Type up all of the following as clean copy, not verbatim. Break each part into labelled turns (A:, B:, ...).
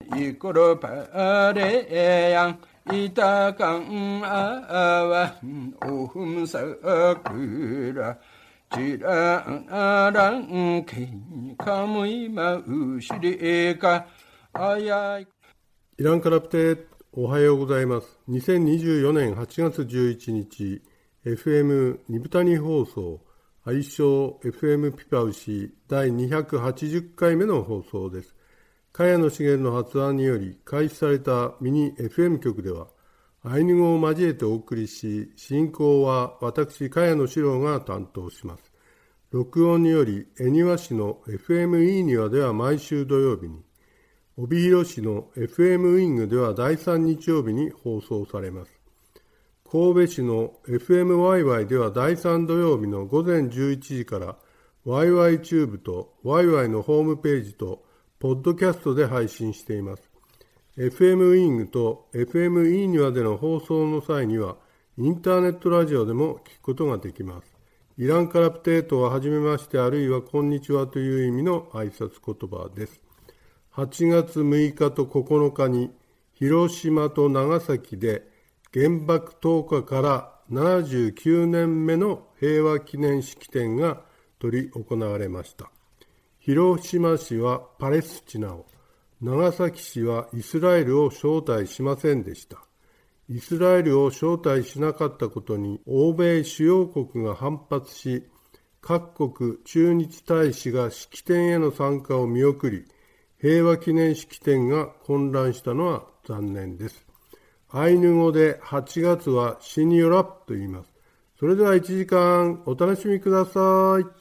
A: イコロパレヤンイタカンアワオフムサクラチランアランケンカムイマウシリエカアヤイ。
B: イランカラプテ、おはようございます。2024年8月11日 FM ニブタニ放送愛称 FM ピパウシ第280回目の放送です。茅野茂の発案により開始されたミニ FM 局ではアイヌ語を交えてお送りし、進行は私茅野史郎が担当します。録音により恵庭市の FM イーニワでは毎週土曜日に、帯広市の FM ウイングでは第3日曜日に放送されます。神戸市の FM ワイワイでは第3土曜日の午前11時からワイワイチューブとワイワイのホームページとポッドキャストで配信しています。FM ウイングと FM イーニワでの放送の際にはインターネットラジオでも聞くことができます。イランカラプテートははじめましてあるいはこんにちはという意味の挨拶言葉です。8月6日と9日に広島と長崎で原爆投下から79年目の平和記念式典が執り行われました。広島市はパレスチナを、長崎市はイスラエルを招待しませんでした。イスラエルを招待しなかったことに欧米主要国が反発し、各国駐日大使が式典への参加を見送り、平和記念式典が混乱したのは残念です。アイヌ語で8月はシニョラと言います。それでは1時間お楽しみください。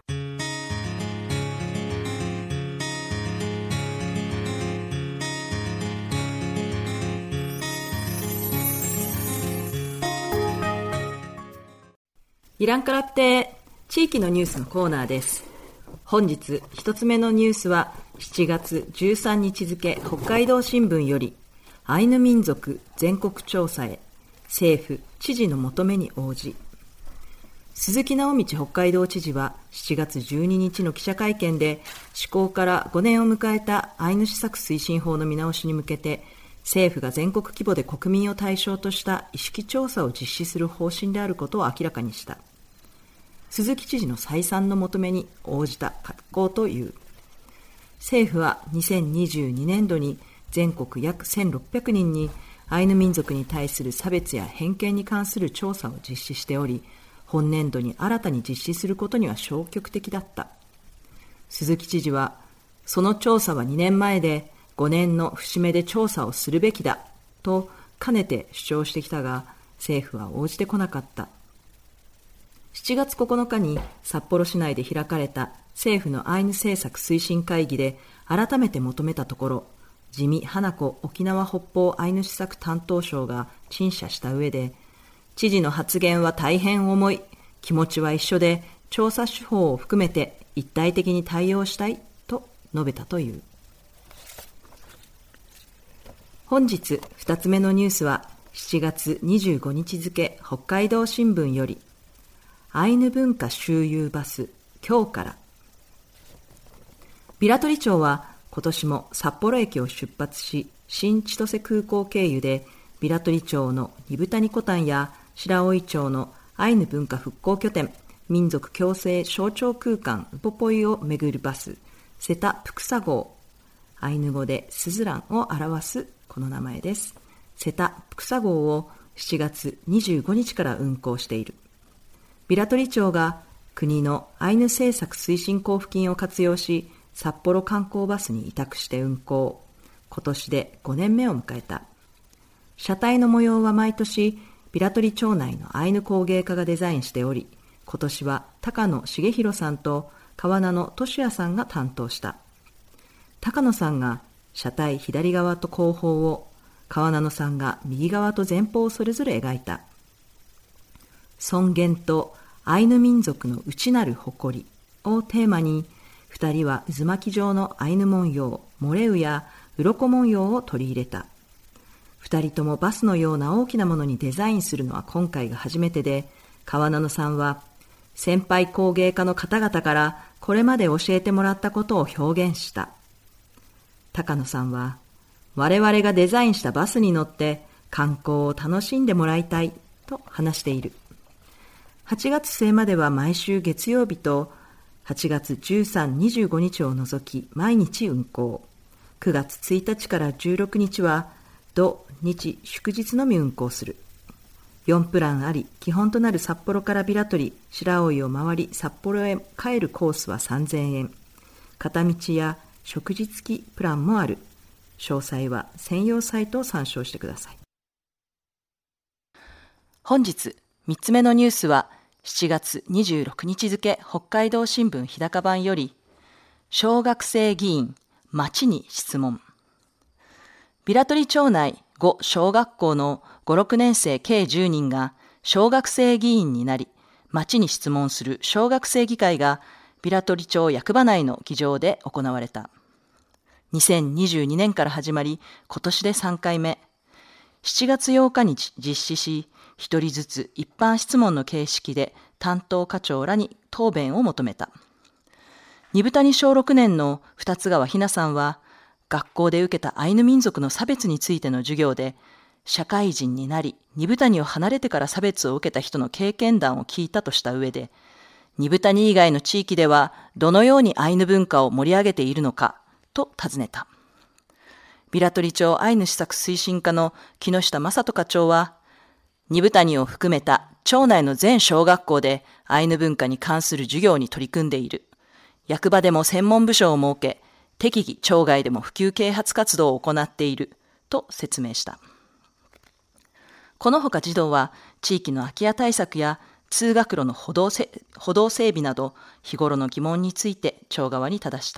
C: イランカラプテ地域のニュースのコーナーです。本日一つ目のニュースは7月13日付北海道新聞よりアイヌ民族全国調査へ政府知事の求めに応じ。鈴木直道北海道知事は7月12日の記者会見で施行から5年を迎えたアイヌ施策推進法の見直しに向けて政府が全国規模で国民を対象とした意識調査を実施する方針であることを明らかにした。鈴木知事の再三の求めに応じた格好という。政府は2022年度に全国約1600人にアイヌ民族に対する差別や偏見に関する調査を実施しており、本年度に新たに実施することには消極的だった。鈴木知事は、その調査は2年前で5年の節目で調査をするべきだとかねて主張してきたが、政府は応じてこなかった。7月9日に札幌市内で開かれた政府のアイヌ政策推進会議で改めて求めたところ、自見花子沖縄北方アイヌ施策担当相が陳謝した上で、知事の発言は大変重い、気持ちは一緒で調査手法を含めて一体的に対応したいと述べたという。本日2つ目のニュースは7月25日付北海道新聞よりアイヌ文化周遊バス今日から。平取町は今年も札幌駅を出発し新千歳空港経由で平取町の二部谷コタンや白老町のアイヌ文化復興拠点民族共生象徴空間ウポポイを巡るバスセタプクサ号、アイヌ語でスズランを表すこの名前です。セタプクサ号を7月25日から運行している。平取町が国のアイヌ政策推進交付金を活用し札幌観光バスに委託して運行。今年で5年目を迎えた。車体の模様は毎年平取町内のアイヌ工芸家がデザインしており、今年は高野茂弘さんと川名野俊也さんが担当した。高野さんが車体左側と後方を、川名野さんが右側と前方をそれぞれ描いた。尊厳とアイヌ民族の内なる誇りをテーマに、二人は渦巻き状のアイヌ文様、モレウや鱗文様を取り入れた。二人ともバスのような大きなものにデザインするのは今回が初めてで、川名野さんは、先輩工芸家の方々からこれまで教えてもらったことを表現した。高野さんは、 我々がデザインしたバスに乗って観光を楽しんでもらいたいと話している。8月末までは毎週月曜日と8月13、25日を除き毎日運行。9月1日から16日は土日祝日のみ運行する。4プランあり、基本となる札幌からビラトリ、白老を回り札幌へ帰るコースは3000円。片道や食事付きプランもある。詳細は専用サイトを参照してください。本日3つ目のニュースは7月26日付北海道新聞日高版より、小学生議員町に質問。ビラトリ町内5小学校の5、6年生計10人が小学生議員になり、町に質問する小学生議会がビラトリ町役場内の議場で行われた。2022年から始まり、今年で3回目。7月8日に実施し、1人ずつ一般質問の形式で担当課長らに答弁を求めた。二部谷小6年の二ツ川ひなさんは、学校で受けたアイヌ民族の差別についての授業で、社会人になり、二部谷を離れてから差別を受けた人の経験談を聞いたとした上で、二部谷以外の地域ではどのようにアイヌ文化を盛り上げているのかと尋ねた。ビラトリ町アイヌ施策推進課の木下正人課長は、二部谷を含めた町内の全小学校でアイヌ文化に関する授業に取り組んでいる。役場でも専門部署を設け、適宜町外でも普及啓発活動を行っていると説明した。このほか児童は地域の空き家対策や通学路の歩道整備など日頃の疑問について町側に正した。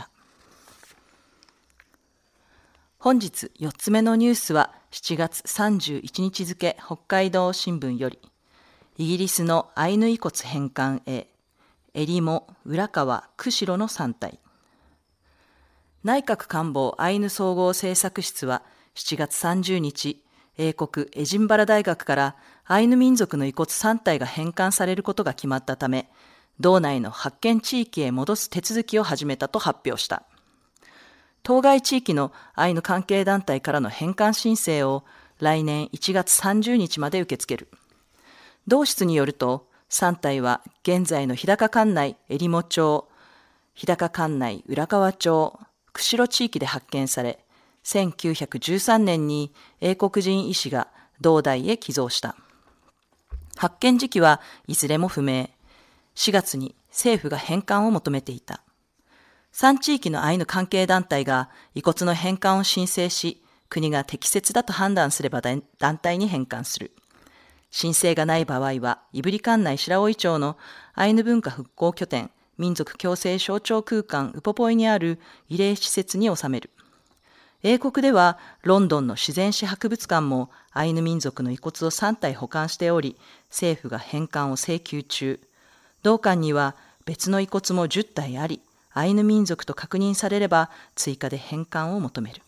C: 本日4つ目のニュースは7月31日付北海道新聞より、イギリスのアイヌ遺骨返還へ、えりも、浦川、釧路の3体。内閣官房アイヌ総合政策室は7月30日、英国エジンバラ大学からアイヌ民族の遺骨3体が返還されることが決まったため、道内の発見地域へ戻す手続きを始めたと発表した。当該地域のアイヌ関係団体からの返還申請を来年1月30日まで受け付ける。同室によると、3体は現在の日高管内えりも町、日高管内浦川町、釧路地域で発見され、1913年に英国人医師が同代へ寄贈した。発見時期はいずれも不明。4月に政府が返還を求めていた。3地域のアイヌ関係団体が遺骨の返還を申請し、国が適切だと判断すれば団体に返還する。申請がない場合は、胆振管内白老町のアイヌ文化復興拠点、民族共生象徴空間ウポポイにある慰霊施設に収める。英国ではロンドンの自然史博物館もアイヌ民族の遺骨を3体保管しており、政府が返還を請求中。同館には別の遺骨も10体あり、アイヌ民族と確認されれば追加で返還を求める。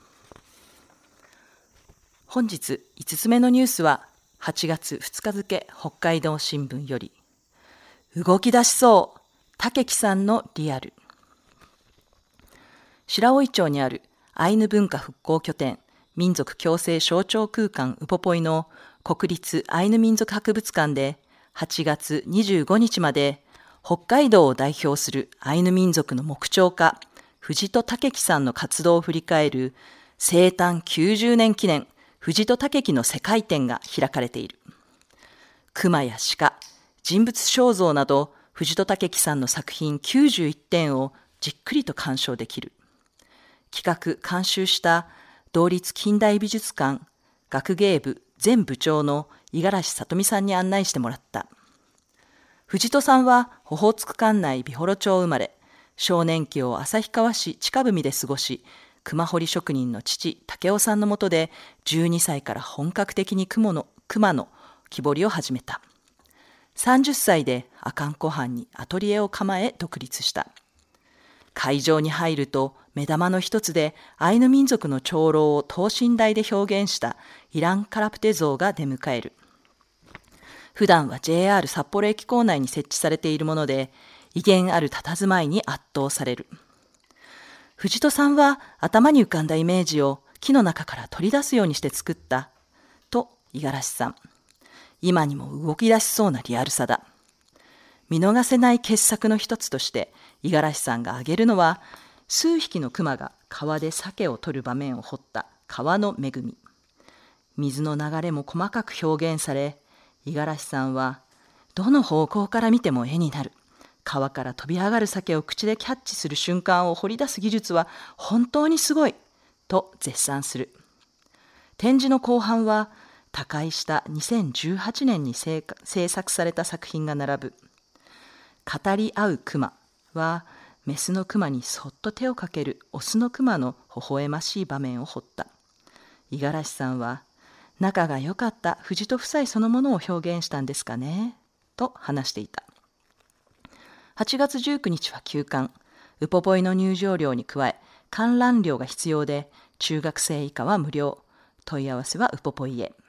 C: 本日5つ目のニュースは8月2日付北海道新聞より、動き出しそう武木さんのリアル。白老町にあるアイヌ文化復興拠点民族共生象徴空間ウポポイの国立アイヌ民族博物館で8月25日まで北海道を代表するアイヌ民族の木彫家藤戸武樹さんの活動を振り返る生誕90年記念藤戸武樹の世界展が開かれている。熊や鹿、人物肖像など藤戸武樹さんの作品91点をじっくりと鑑賞できる。企画・監修した同立近代美術館学芸部前部長の五十嵐里美さんに案内してもらった。藤戸さんはオホーツク管内美幌町生まれ、少年期を旭川市近文で過ごし、熊彫り職人の父武雄さんの下で12歳から本格的に熊の木彫りを始めた。30歳で阿寒湖畔にアトリエを構え独立した。会場に入ると目玉の一つでアイヌ民族の長老を等身大で表現したイラン・カラプテ像が出迎える。普段は JR 札幌駅構内に設置されているもので、威厳ある佇まいに圧倒される。藤戸さんは頭に浮かんだイメージを木の中から取り出すようにして作った、と五十嵐さん。今にも動き出しそうなリアルさだ。見逃せない傑作の一つとして五十嵐さんが挙げるのは、数匹の熊が川で鮭を取る場面を彫った川の恵み。水の流れも細かく表現され、五十嵐さんは、どの方向から見ても絵になる。川から飛び上がる鮭を口でキャッチする瞬間を掘り出す技術は本当にすごい、と絶賛する。展示の後半は、他界した2018年に制作された作品が並ぶ。語り合う熊は、メスの熊にそっと手をかけるオスの熊の微笑ましい場面を彫った。五十嵐さんは、仲が良かった藤戸夫妻そのものを表現したんですかね、と話していた。8月19日は休館。ウポポイの入場料に加え、観覧料が必要で、中学生以下は無料。問い合わせはウポポイへ。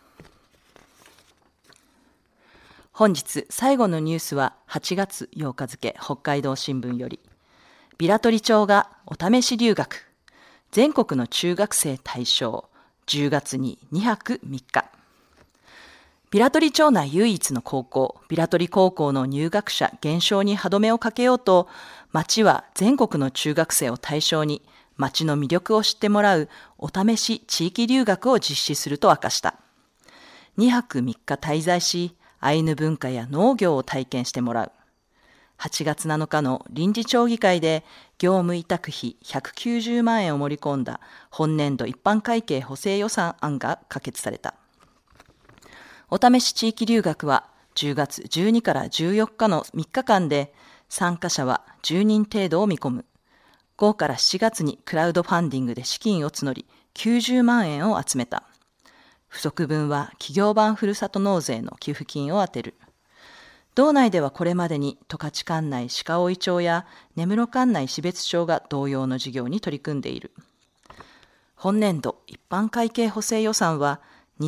C: 本日最後のニュースは8月8日付北海道新聞より、平取町がお試し留学、全国の中学生対象、10月に2泊3日。平取町内唯一の高校、平取高校の入学者減少に歯止めをかけようと、町は全国の中学生を対象に町の魅力を知ってもらうお試し地域留学を実施すると明かした。2泊3日滞在し、アイヌ文化や農業を体験してもらう。8月7日の臨時町議会で業務委託費190万円を盛り込んだ本年度一般会計補正予算案が可決された。お試し地域留学は10月12から14日の3日間で、参加者は10人程度を見込む。5から7月にクラウドファンディングで資金を募り90万円を集めた。不足分は企業版ふるさと納税の寄付金を充てる。道内ではこれまでに十勝管内鹿追町や根室管内標別町が同様の事業に取り組んでいる。本年度一般会計補正予算は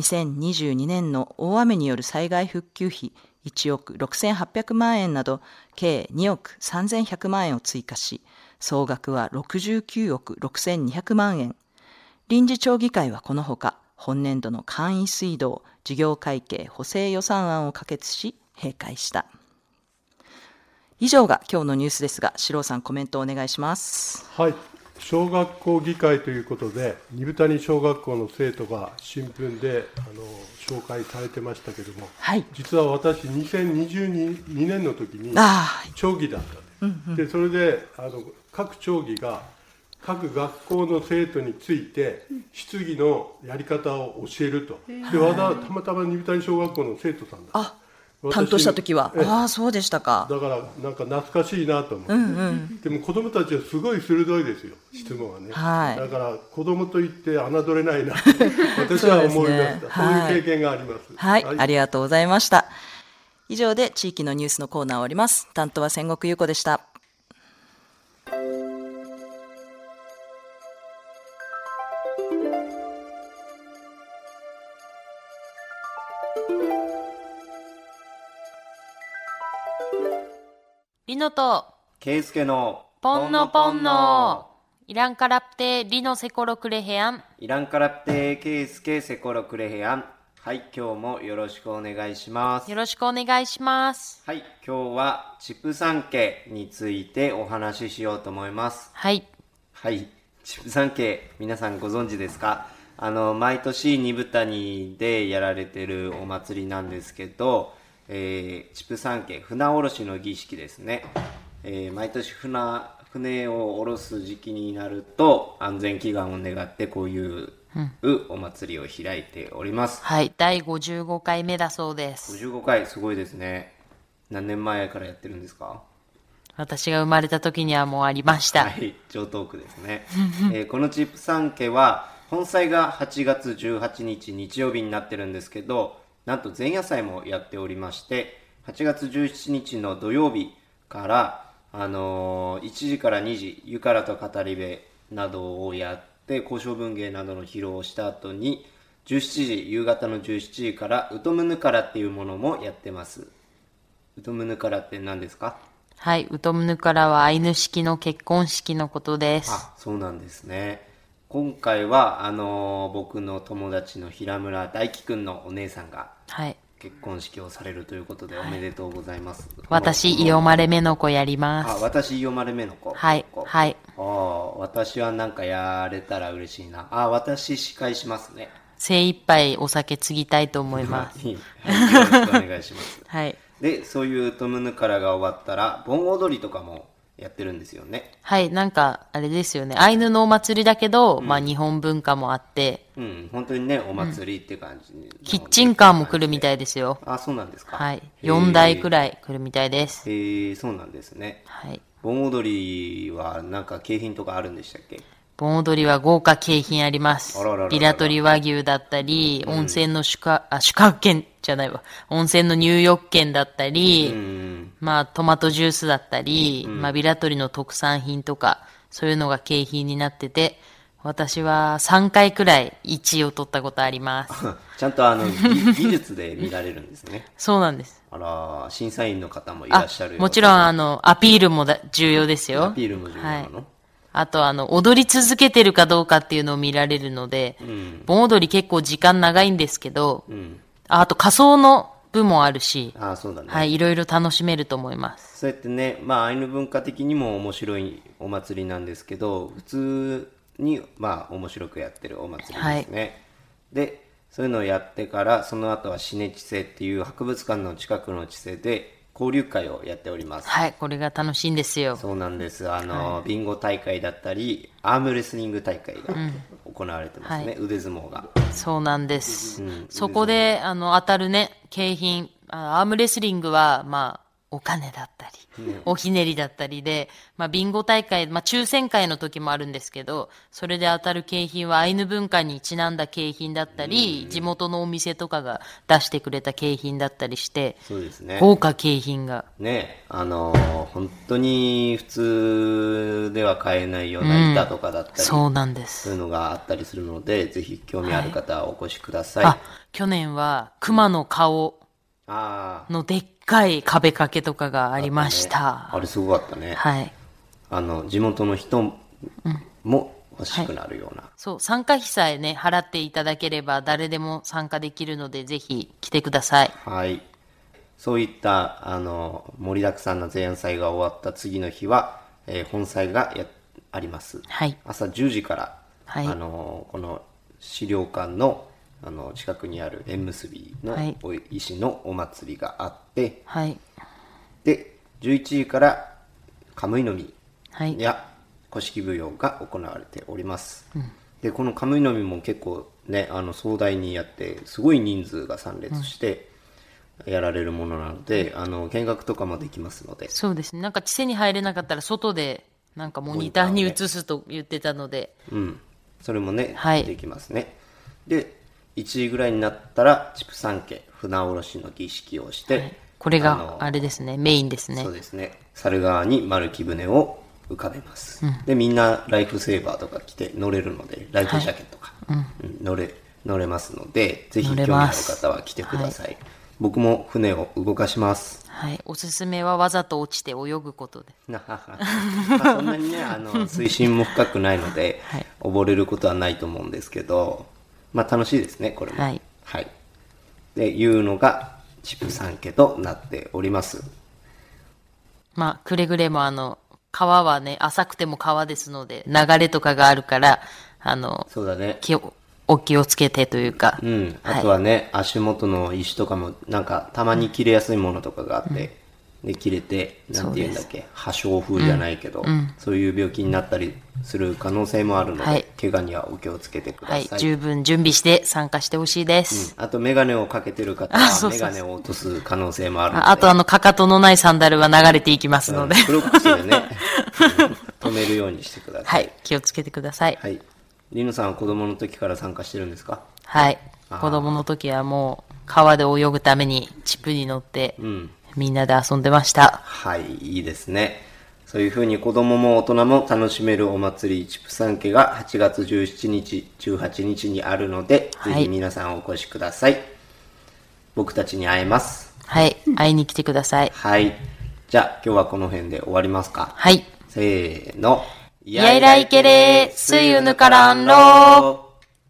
C: 2022年の大雨による災害復旧費1億6800万円など計2億3100万円を追加し、総額は69億6200万円。臨時町議会はこのほか、本年度の簡易水道事業会計補正予算案を可決し閉会した。以上が今日のニュースですが、四郎さんコメントをお願いします。
B: はい、小学校議会ということで、二部谷小学校の生徒が新聞で紹介されてましたけども、
C: はい、
B: 実は私2022年の時に町議だったんです。でそれで各町議が各学校の生徒について質疑のやり方を教えると。でたまたま二部谷小学校の生徒さんだ。
C: 担当した時はそうでしたか。
B: だからなんか懐かしいなと思って、でも子どもたちはすごい鋭いですよ、質問はね、はい、だから子どもといって侮れないな私は思いました。そういう経験があります。
C: はい、はい、ありがとうございました。以上で地域のニュースのコーナーを終わります。担当は千石優子でした。
D: リノと
E: ケイスケの
D: ポンノポンノイランカラプテリノセコロクレヘアン
E: イランカラプテケイスケセコロクレヘアン。はい、今日もよろしくお願いします。
D: よろしくお願いします。
E: はい、今日は畜産系についてお話ししようと思います。
D: はい
E: はい、畜産系皆さんご存知ですか？毎年二部谷でやられてるお祭りなんですけど、畜産系船下ろしの儀式ですね。毎年船を下ろす時期になると安全祈願を願ってこういうお祭りを開いております。
D: はい、第55回目だそうです。
E: 55回、すごいですね。何年前からやってるんですか？
D: 私が生まれた時にはもうありました。
E: はい、上等句ですね。この畜産家は本祭が8月18日日曜日になってるんですけど、なんと前夜祭もやっておりまして、8月17日の土曜日から1時から2時湯からと語り部などをやって交渉文芸などの披露をした後に夕方の17時からウトムヌカラっていうものもやってます。ウトムヌカラって何ですか？
D: はい、ウトムヌカラはアイヌ式の結婚式のことです。
E: あ、そうなんですね。 今回は僕の友達の平村大輝くんのお姉さんが
D: はい。
E: 結婚式をされるということでおめでとうございます。
D: 私、イオマレメの子やりま
E: あ、
D: す。
E: 私イオマレメの子。
D: はい。はい。
E: 私はなんかやれたら嬉しいな。私司会しますね。
D: 精一杯お酒継ぎたいと思います。
E: はい、よろしくお願いします。
D: はい。
E: で、そういうトムヌカラが終わったら、盆踊りとかもやってるんですよね。
D: はい。なんか、あれですよね。アイヌのお祭りだけど、まあ日本文化もあって、
E: 本当にね、お祭りって感じ、
D: キッチンカーも来るみたいですよ。
E: あ、そうなんですか。
D: はい。4台くらい来るみたいです。
E: そうなんですね。
D: はい。
E: 盆踊りはなんか景品とかあるんでしたっけ？
D: 盆踊りは豪華景品あります
E: あらららら。
D: ビラトリ和牛だったり、温泉の宿泊券じゃないわ。温泉の入浴券だったり、まあトマトジュースだったり、まあビラトリの特産品とか、そういうのが景品になってて、私は3回くらい1位を取ったことあります。
E: ちゃんと技術で見られるんですね。
D: そうなんです。
E: あら、審査員の方もいらっしゃるような。
D: もちろんアピールも重要ですよ。
E: アピールも重要なの？はい、
D: あと踊り続けてるかどうかっていうのを見られるので、盆踊り結構時間長いんですけど、あと仮装の部もあるし、
E: そうだね。
D: はい、いろいろ楽しめると思います。
E: そうやってね、まあアイヌ文化的にも面白いお祭りなんですけど、普通にまあ面白くやってるお祭りですね。はい、で、そういうのをやってから、その後はシネチセっていう博物館の近くの地セで、交流会をやっております。
D: はい、これが楽しいんですよ。
E: そうなんです。ビンゴ大会だったり、アームレスリング大会が行われてますね。腕相撲が。
D: そうなんです。そこで、当たるね、景品、アームレスリングは、まあ、お金だったり、おひねりだったりで、まあ、ビンゴ大会、まあ、抽選会の時もあるんですけど、それで当たる景品はアイヌ文化にちなんだ景品だったり、地元のお店とかが出してくれた景品だったりして、
E: そうですね。
D: 豪華景品が。
E: ね、本当に普通では買えないような板とかだったり、
D: そうなんです。
E: そういうのがあったりするので、ぜひ興味ある方はお越しください。
D: 去年は熊の顔のでっかい壁掛けとかがありました。
E: あれすごかったね。
D: はい。
E: 地元の人も欲しくなるような。
D: そう、参加費さえね、払っていただければ誰でも参加できるので、ぜひ来てください。
E: はい。そういった、盛りだくさんな前夜祭が終わった次の日は、本祭があります。
D: はい。
E: 朝10時から、
D: はい。
E: この資料館の近くにある縁結びの石のお祭りがあって、
D: はい、
E: で11時からカムイの実や古式舞踊が行われております、でこのカムイの実も結構ね壮大にやってすごい人数が参列してやられるものなので、見学とかもできますので。そうですね。
D: なんか地勢に入れなかったら外でなんかモニターに映すと言ってたので、
E: それもね、できますね。で1時ぐらいになったらチプサン家船下ろしの儀式をして、
D: これがあれですね、メインですね。
E: そうですね。猿川に丸木舟を浮かべます、でみんなライフセーバーとか着て乗れるので、ライフジャケットとか、乗れますので、ぜひ興味ある方は来てください。僕も船を動かします。
D: はい、おすすめはわざと落ちて泳ぐことで。
E: そんなにね水深も深くないので、溺れることはないと思うんですけど、まあ楽しいですね、これも。はい。でいうのがチプサン家となっております。
D: まあくれぐれも川はね、浅くても川ですので、流れとかがあるから
E: そうだね。
D: お気をつけてというか。
E: あとはね、足元の石とかもなんかたまに切れやすいものとかがあって、で切れてなんていうんだっけ、破傷風じゃないけど、そういう病気になったりする可能性もあるので、怪我にはお気をつけてください。
D: 十分準備して参加してほしいです。
E: あとメガネをかけてる方はメガネを落とす可能性もあるので、
D: あとかかとのないサンダルは流れていきますので、
E: クロックスでね止めるようにしてください。
D: 気をつけてください。
E: リノさんは子供の時から参加してるんですか？
D: はい。子供の時はもう川で泳ぐためにチップに乗って、みんなで遊んでました。
E: はい、いいですね。そういう風に子供も大人も楽しめるお祭り、チプサン家が8月17日、18日にあるので、ぜひ皆さんお越しください。僕たちに会えます。
D: はい、会いに来てください。
E: はい。じゃあ今日はこの辺で終わりますか？
D: はい。
E: せーの。
D: やいらいけれ、すゆぬからんろ。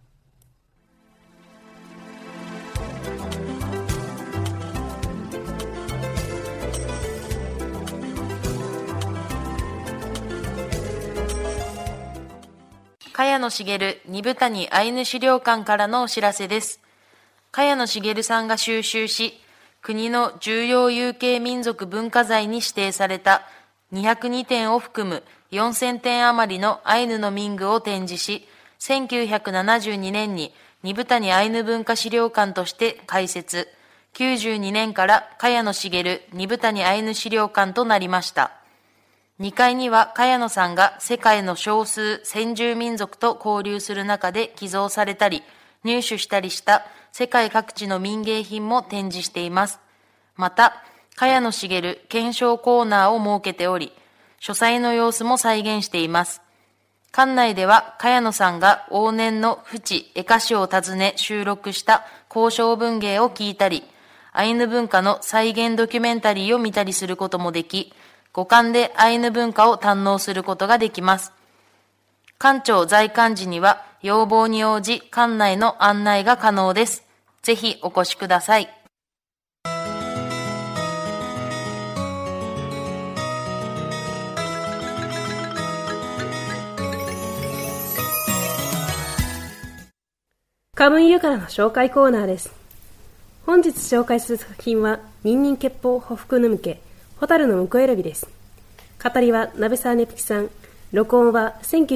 D: 茅野茂二部谷アイヌ資料館からのお知らせです。茅野茂さんが収集し、国の重要有形民族文化財に指定された202点を含む4000点余りのアイヌの民具を展示し、1972年に二部谷アイヌ文化資料館として開設、92年から茅野茂二部谷アイヌ資料館となりました。2階には茅野さんが世界の少数先住民族と交流する中で寄贈されたり入手したりした世界各地の民芸品も展示しています。また茅野茂検証コーナーを設けており、書斎の様子も再現しています。館内では茅野さんが往年の淵江歌詞を訪ね収録した交渉文芸を聞いたり、アイヌ文化の再現ドキュメンタリーを見たりすることもでき、五感でアイヌ文化を堪能することができます。館長在館時には要望に応じ館内の案内が可能です。ぜひお越しください。
F: カムイユからの紹介コーナーです。本日紹介する作品はニンニンケッポウホフクヌムケホタルの婿選びです。語りは鍋沢ねぷきさん。録音は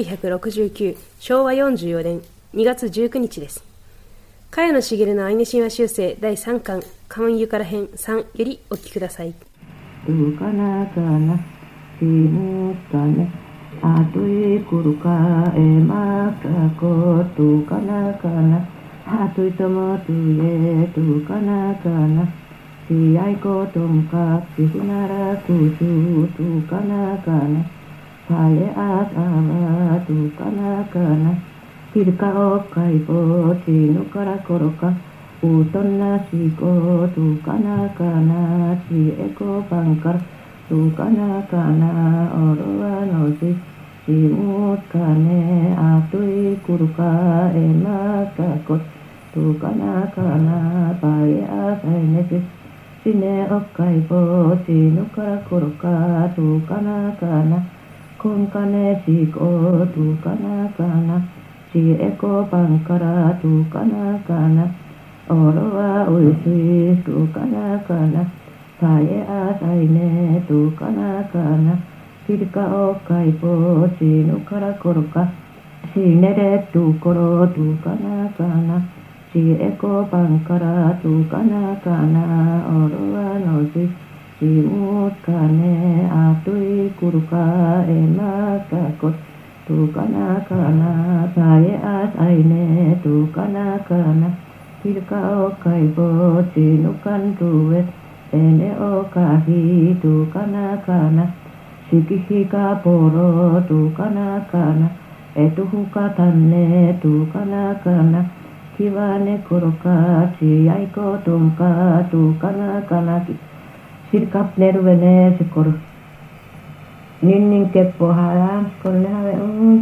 F: 1969昭和44年2月19日です。茅野茂のアイヌ神話修正第3巻カムイユから編3よりお聞きください。
G: トゥカナカナシムカネアトイクルカエマカコトゥカナカナハトイトモトゥエトゥカナカナシアイコトムカシフナラクシュトゥカナカナパレアサワトゥカナカナピルカオカイボチノカラコロカウトナシコトゥカナカナシエコパンカラトゥカナカナオロワノシシムカネアトイクルカエマカコトゥカナカナパレアサイネシシネオカイボチノカラコロカトゥカナカナコンカネシコトゥカナカナシエコパンカラトゥカナカナオロワウイシトゥカナカナパエアサイネトゥカナカナピリカオカイボチノカラコロカシネレトゥコロトゥカナカナシエコパンカラトゥカナカナオロワノシシムカネアトイクルカエマカコトゥカナカナパエアサイネトゥカナカナピルカオカイボチノカントゥエエネオカヒトゥカナカナシキヒカポロトゥカナカナエトフカタネトゥカナカナキワネコロカチアイコトンカトゥカナカナキシルカプネルベネシコルニンニンケッポハラコルネハベ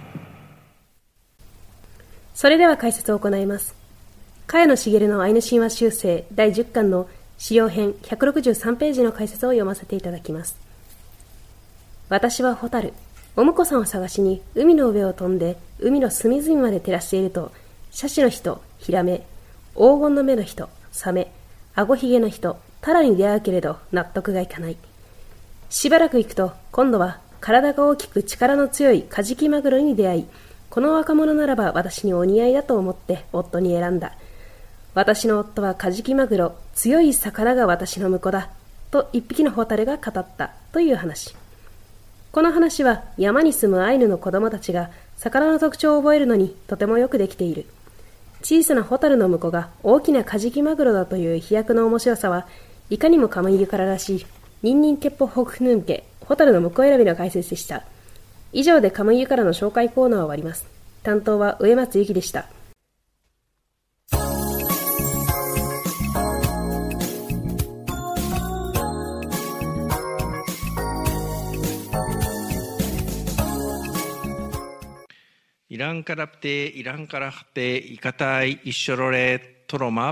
F: それでは解説を行います。茅野茂のアイヌ神話修正第10巻の使用編163ページの解説を読ませていただきます。私はホタル、お婿さんを探しに海の上を飛んで海の隅々まで照らしていると、シャチの人、ヒラメ、黄金の目の人、サメ、アゴヒゲの人、タラに出会うけれど納得がいかない。しばらく行くと今度は体が大きく力の強いカジキマグロに出会い、この若者ならば私にお似合いだと思って夫に選んだ。私の夫はカジキマグロ、強い魚が私の婿だと一匹のホタルが語ったという話。この話は山に住むアイヌの子供たちが魚の特徴を覚えるのにとてもよくできている。小さなホタルの婿が大きなカジキマグロだという飛躍の面白さはいかにもカムイユかららしい。ニンニンケッポホクヌンケホタルの婿選びの解説でした。以上でカムイユからの紹介コーナーを終わります。担当は植松由紀でした。
H: 이랑카랍테 이랑카라하테 이카타이 이쇼로레 토로마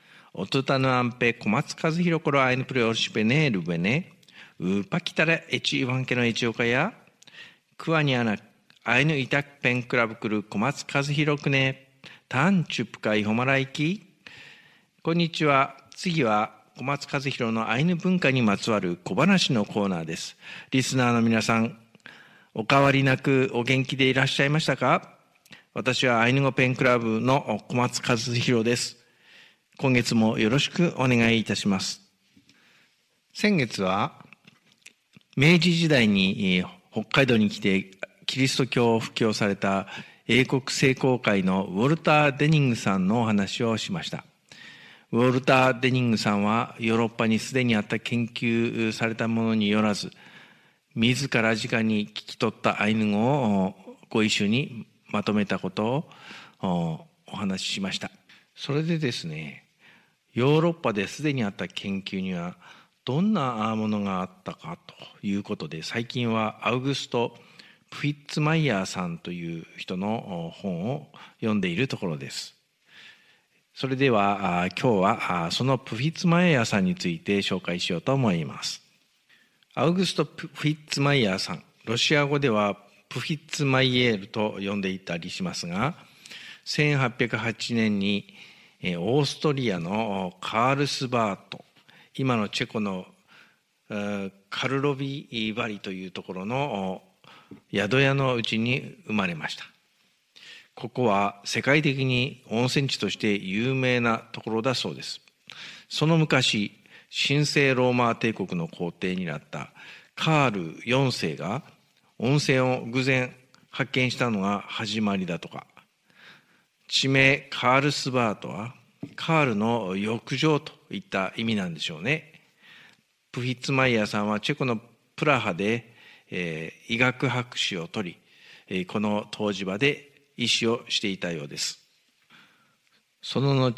H: 오투타누 안페 고마츠카즈히로코로 아이누プレオルシペネルベネウパキタラエチイワンケのエチオカやクワニアナアイヌイタクペンクラブクル小松和弘くねタンチュプカイホマライキ。こんにちは。次は小松和弘のアイヌ文化にまつわる小話のコーナーです。リスナーの皆さん、お変わりなくお元気でいらっしゃいましたか？私はアイヌ語ペンクラブの小松和弘です。今月もよろしくお願いいたします。先月は明治時代に北海道に来てキリスト教を布教された英国聖公会のウォルター・デニングさんのお話をしました。ウォルター・デニングさんはヨーロッパにすでにあった研究されたものによらず、自ら直に聞き取ったアイヌ語をご一緒にまとめたことをお話ししました。それでですね、ヨーロッパですでにあった研究にはどんなものがあったかということで、最近はアウグスト・プフィッツマイヤーさんという人の本を読んでいるところです。それでは今日はそのプフィッツマイヤーさんについて紹介しようと思います。アウグスト・プフィッツマイヤーさん、ロシア語ではプフィッツマイエールと呼んでいたりしますが、1808年にオーストリアのカールスバート、今のチェコのカルロビバリというところの宿屋のうちに生まれました。ここは世界的に温泉地として有名なところだそうです。その昔、神聖ローマ帝国の皇帝になったカール4世が温泉を偶然発見したのが始まりだとか。地名カールスバートはカールの浴場といった意味なんでしょうね。プフィッツマイヤーさんはチェコのプラハで、医学博士を取り、この湯治場で医師をしていたようです。その後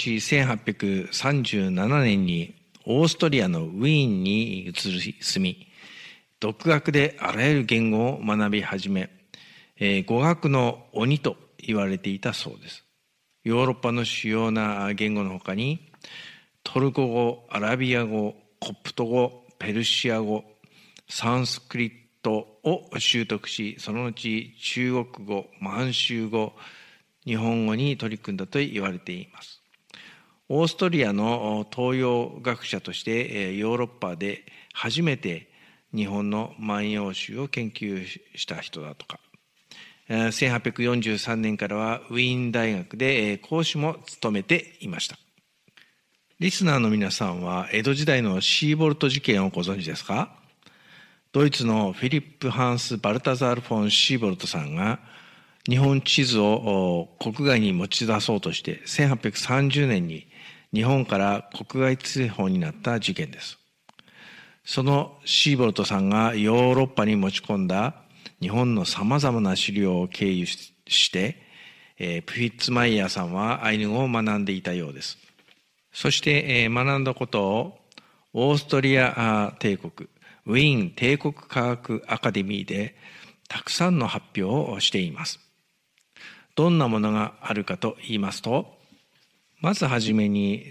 H: 1837年にオーストリアのウィーンに移り住み、独学であらゆる言語を学び始め、語学の鬼と言われていたそうです。ヨーロッパの主要な言語のほかに、トルコ語、アラビア語、コプト語、ペルシア語、サンスクリットを習得し、その後中国語、満州語、日本語に取り組んだと言われています。オーストリアの東洋学者としてヨーロッパで初めて日本の万葉集を研究した人だとか、1843年からはウィーン大学で講師も務めていました。リスナーの皆さんは江戸時代のシーボルト事件をご存知ですか？ドイツのフィリップ・ハンス・バルタザール・フォン・シーボルトさんが日本地図を国外に持ち出そうとして1830年に日本から国外追放になった事件です。そのシーボルトさんがヨーロッパに持ち込んだ日本のさまざまな資料を経由して、プフィッツマイヤーさんはアイヌ語を学んでいたようです。そして、学んだことをオーストリア帝国、ウィーン帝国科学アカデミーでたくさんの発表をしています。どんなものがあるかと言いますと、まずはじめに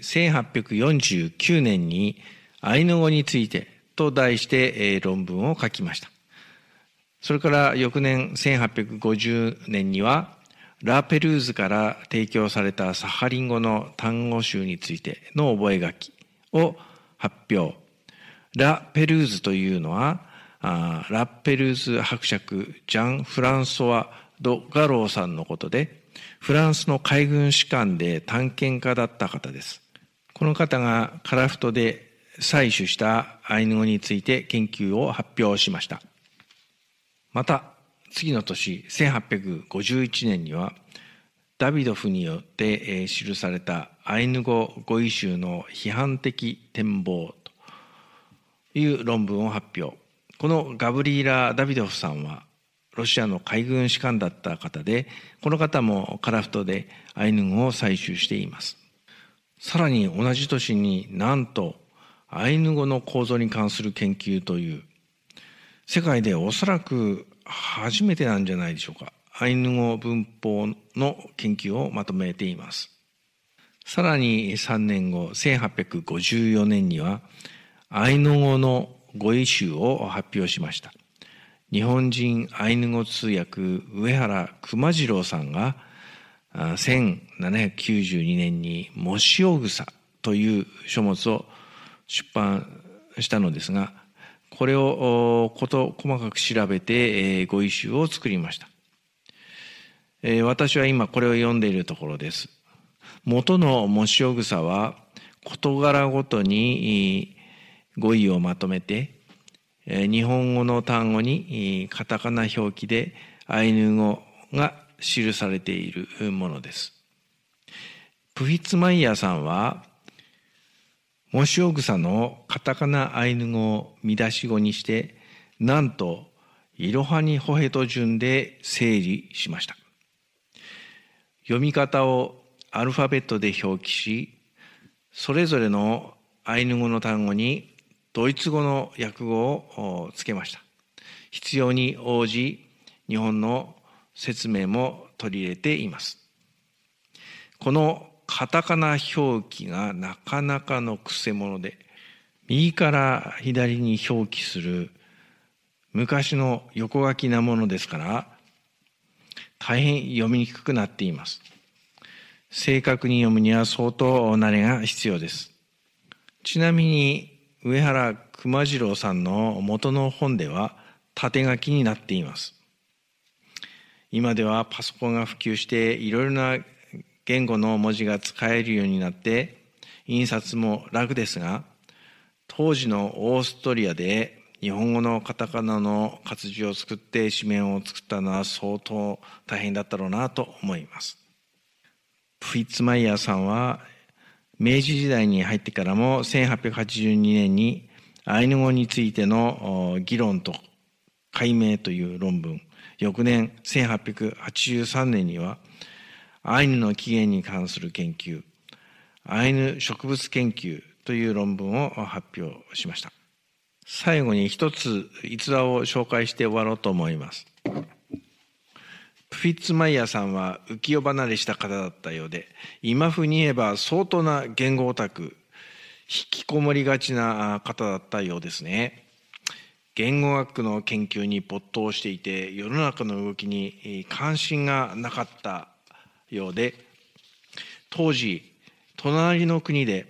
H: 1849年にアイヌ語についてと題して論文を書きました。それから翌年1850年にはラ・ペルーズから提供されたサハリン語の単語集についての覚書を発表。ラ・ペルーズというのはラ・ペルーズ伯爵ジャン・フランソワ・ド・ガローさんのことで、フランスの海軍士官で探検家だった方です。この方がカラフトで採取したアイヌ語について研究を発表しました。また次の年1851年にはダビドフによって記されたアイヌ語語彙集の批判的展望という論文を発表。このガブリーラ・ダビドフさんはロシアの海軍士官だった方で、この方もカラフトでアイヌ語を採集しています。さらに同じ年になんとアイヌ語の構造に関する研究という、世界でおそらく初めてなんじゃないでしょうか。 アイヌ語文法の研究をまとめています。さらに3年後、1854年には、アイヌ語の語彙集を発表しました。日本人アイヌ語通訳、上原熊次郎さんが、1792年にもしおぐさという書物を出版したのですが、これを細かく調べて語彙集を作りました。私は今これを読んでいるところです。元のもしおぐさは事柄ごとに語彙をまとめて、日本語の単語にカタカナ表記でアイヌ語が記されているものです。プフィッツマイヤーさんは、もしおぐさのカタカナアイヌ語を見出し語にして、なんと、いろはにほへと順で整理しました。読み方をアルファベットで表記し、それぞれのアイヌ語の単語にドイツ語の訳語をつけました。必要に応じ、日本の説明も取り入れています。このカタカナ表記がなかなかのくせ者で、右から左に表記する昔の横書きなものですから、大変読みにくくなっています。正確に読むには相当慣れが必要です。ちなみに、上原熊次郎さんの元の本では縦書きになっています。今ではパソコンが普及していろいろな言語の文字が使えるようになって印刷も楽ですが、当時のオーストリアで日本語のカタカナの活字を作って紙面を作ったのは相当大変だったろうなと思います。フィッツマイヤーさんは明治時代に入ってからも1882年にアイヌ語についての議論と解明という論文、翌年1883年にはアイヌの起源に関する研究、アイヌ植物研究という論文を発表しました。最後に一つ逸話を紹介して終わろうと思います。フィッツマイヤーさんは浮世離れした方だったようで、今風に言えば相当な言語オタク、引きこもりがちな方だったようですね。言語学の研究に没頭していて、世の中の動きに関心がなかったようで、当時、隣の国で、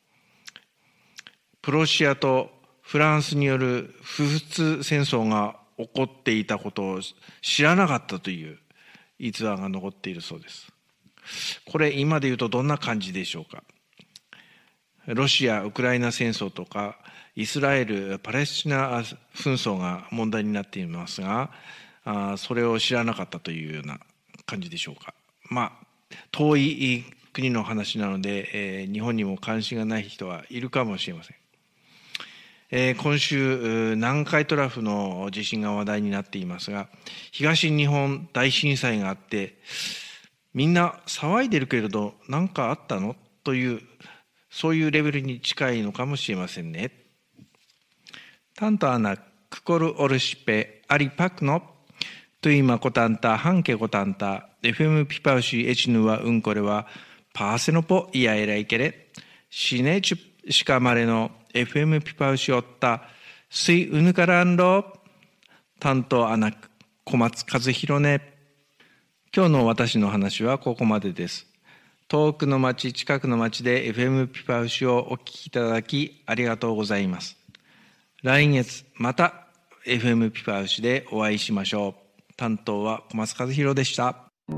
H: プロシアとフランスによる不仏戦争が起こっていたことを知らなかったという逸話が残っているそうです。これ、今で言うとどんな感じでしょうか。ロシア・ウクライナ戦争とか、イスラエル・パレスチナ紛争が問題になっていますが、それを知らなかったというような感じでしょうか。遠い国の話なので、日本にも関心がない人はいるかもしれません。今週、南海トラフの地震が話題になっていますが、東日本大震災があって、みんな騒いでるけれど、何かあったのという、そういうレベルに近いのかもしれませんね。Tanto anak kukor orspe aripakno tuima kotanta hanke kotanta FM pipaushi echnua unkorewa paasenopo iaeraikere shine shikamareno FM pipaushi otta sui unukarando Tanto anak 小松和弘ね。今日の私の話はここまでです。遠くの町、近くの町で FM ピパウシをお聞きいただきありがとうございます。来月また FM ピパウシでお会いしましょう。担当は小松和弘でした。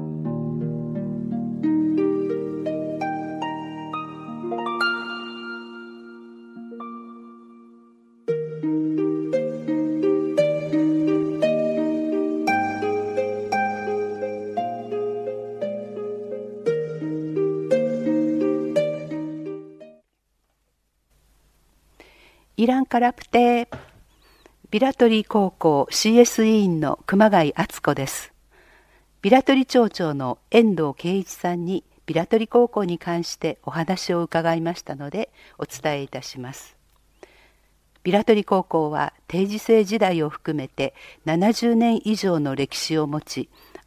I: イランカラプテービラトリ高校 CS 委員の熊谷敦子です。ビラトリ町長の遠藤圭一さんにビラトリ高校に関してお話を伺いましたのでお伝えいたします。ビラトリ高校は定時制時代を含めて70年以上の歴史を持ち、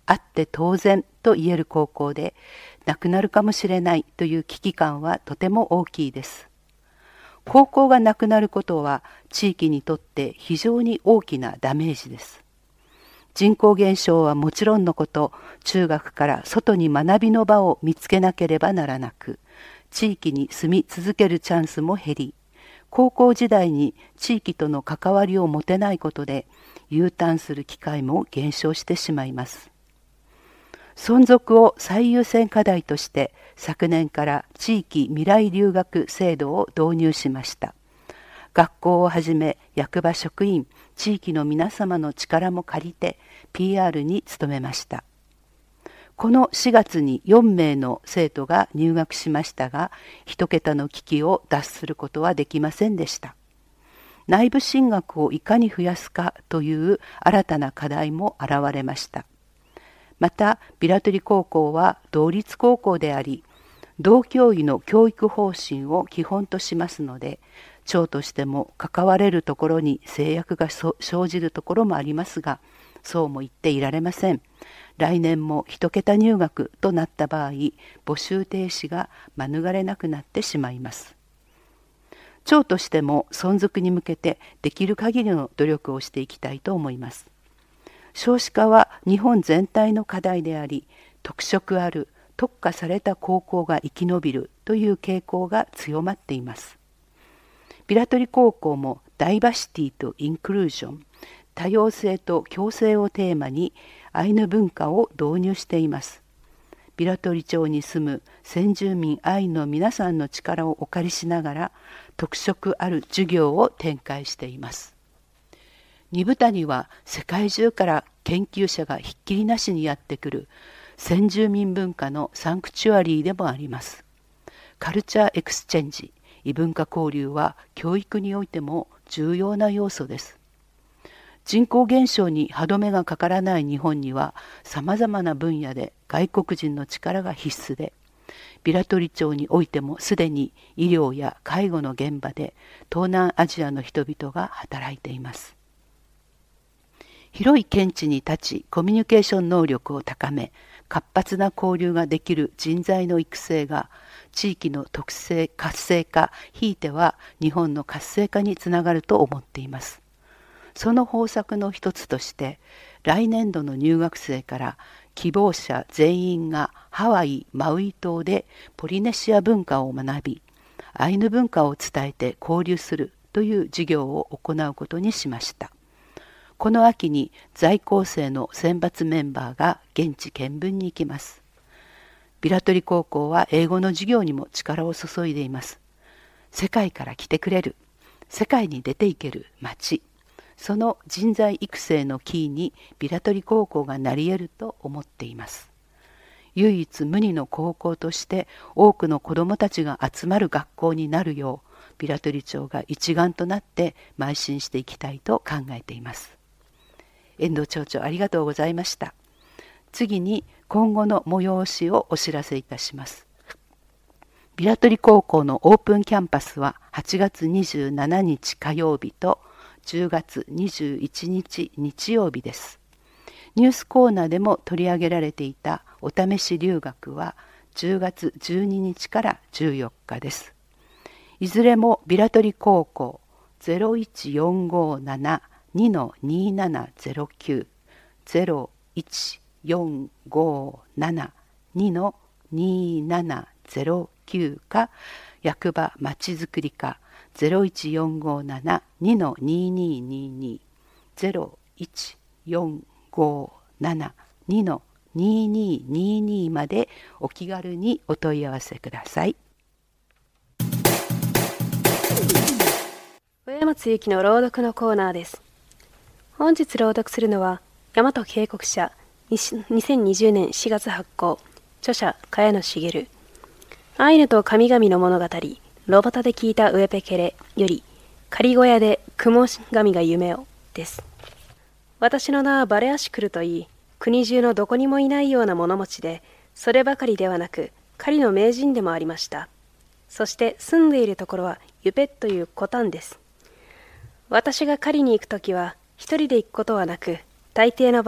I: あって当然と言える高校で、なくなるかもしれないという危機感はとても大きいです。高校がなくなることは地域にとって非常に大きなダメージです。人口減少はもちろんのこと、中学から外に学びの場を見つけなければならなく、地域に住み続けるチャンスも減り、高校時代に地域との関わりを持てないことで U ターンする機会も減少してしまいます。存続を最優先課題として昨年から地域未来留学制度を導入しました。学校をはじめ役場職員、地域の皆様の力も借りて PR に努めました。この4月に4名の生徒が入学しましたが、1桁の危機を脱することはできませんでした。内部進学をいかに増やすかという新たな課題も現れました。また、ビラトリ高校は同立高校であり、同教委の教育方針を基本としますので、長としても関われるところに制約が生じるところもありますが、そうも言っていられません。来年も1桁入学となった場合、募集停止が免れなくなってしまいます。長としても存続に向けてできる限りの努力をしていきたいと思います。少子化は日本全体の課題であり、特色ある特化された高校が生き延びるという傾向が強まっています。ビラトリ高校もダイバーシティとインクルージョン、多様性と共生をテーマにアイヌ文化を導入しています。ビラトリ町に住む先住民アイヌの皆さんの力をお借りしながら特色ある授業を展開しています。二部谷は世界中から研究者がひっきりなしにやってくる先住民文化のサンクチュアリーでもあります。カルチャーエクスチェンジ、異文化交流は教育においても重要な要素です。人口減少に歯止めがかからない日本にはさまざまな分野で外国人の力が必須で、ビラトリ町においてもすでに医療や介護の現場で東南アジアの人々が働いています。広い見地に立ちコミュニケーション能力を高め、活発な交流ができる人材の育成が地域の活性化、ひいては日本の活性化につながると思っています。その方策の一つとして、来年度の入学生から希望者全員がハワイ・マウイ島でポリネシア文化を学び、アイヌ文化を伝えて交流するという授業を行うことにしました。この秋に在校生の選抜メンバーが現地見聞に行きます。ビラトリ高校は英語の授業にも力を注いでいます。世界から来てくれる、世界に出ていける町、その人材育成のキーにビラトリ高校がなり得ると思っています。唯一無二の高校として多くの子どもたちが集まる学校になるよう、ビラトリ町が一丸となって邁進していきたいと考えています。遠藤町長、ありがとうございました。次に今後の催しをお知らせいたします。ビラトリ高校のオープンキャンパスは8月27日火曜日と10月21日日曜日です。ニュースコーナーでも取り上げられていたお試し留学は10月12日から14日です。いずれもビラトリ高校 01457-2-2709 01457-2-2709か役場まちづくり課 01457-2-2222 01457-2-2222までお気軽にお問い合わせください。
F: 上松ゆきの朗読のコーナーです。本日朗読するのは大和警告社2020年4月発行、著者茅野茂、アイヌと神々の物語、ロバタで聞いたウエペケレより、仮小屋で雲神が夢をです。私の名はバレアシクルといい、国中のどこにもいないような物持ちで、そればかりではなく、狩りの名人でもありました。そして住んでいるところはユペというコタンです。私が狩りに行くときは、一人で行くことはなく、大抵の場合、